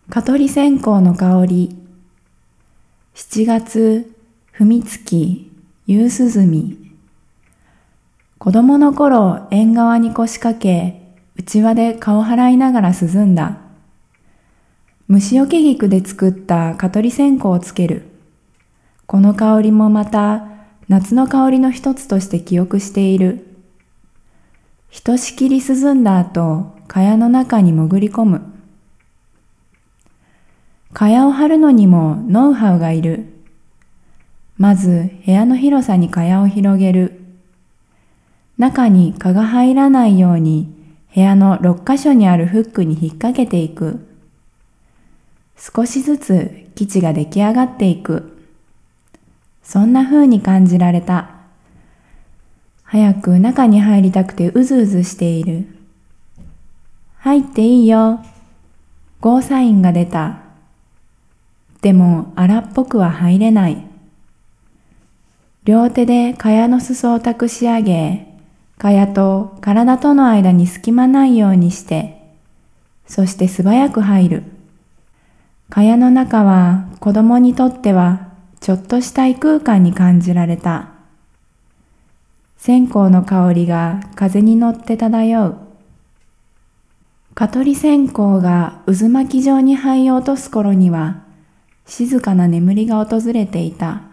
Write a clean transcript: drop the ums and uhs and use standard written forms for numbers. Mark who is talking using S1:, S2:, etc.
S1: 蚊取り線香の香り。7月、踏みつき、夕涼み。子供の頃、縁側に腰掛け、内輪で顔払いながら涼んだ。虫よけ菊で作った蚊取り線香をつける。この香りもまた、夏の香りの一つとして記憶している。ひとしきり涼んだ後、蚊帳の中に潜り込む。蚊帳を張るのにもノウハウがいる。まず部屋の広さに蚊帳を広げる。中に蚊が入らないように部屋の6カ所にあるフックに引っ掛けていく。少しずつ基地が出来上がっていく。そんな風に感じられた。早く中に入りたくてうずうずしている。入っていいよ。ゴーサインが出た。でも荒っぽくは入れない。両手で蚊帳の裾を託し上げ、蚊帳と体との間に隙間ないようにして、そして素早く入る。蚊帳の中は子供にとってはちょっとした異空間に感じられた。線香の香りが風に乗って漂う。蚊取り線香が渦巻き状に灰を落とす頃には、静かな眠りが訪れていた。